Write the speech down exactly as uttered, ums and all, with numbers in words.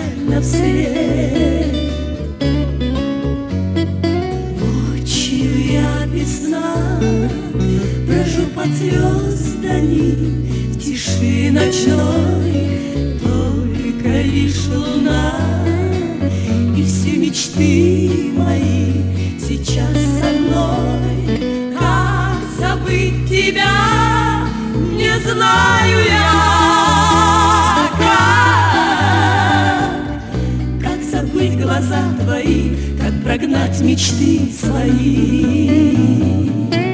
на свет. Ночью я без сна брожу под звездами в тиши ночной, только лишь луна. И все мечты мои сейчас со мной. Как забыть тебя, не знаю я. Как, как забыть глаза твои, как прогнать мечты свои.